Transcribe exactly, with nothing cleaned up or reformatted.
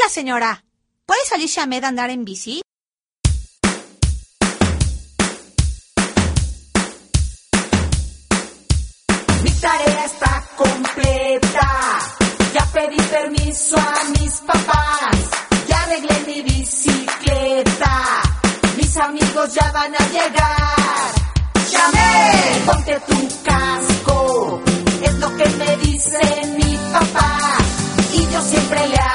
señora. ¿Puede salirse a Med a andar en bici? Mi tarea está completa. Ya pedí permiso a mis papás. Ya arreglé mi bicicleta. Mis amigos ya van a llegar. ¡Llamé! Ponte tu casco. Es lo que me dice mi papá. Y yo siempre le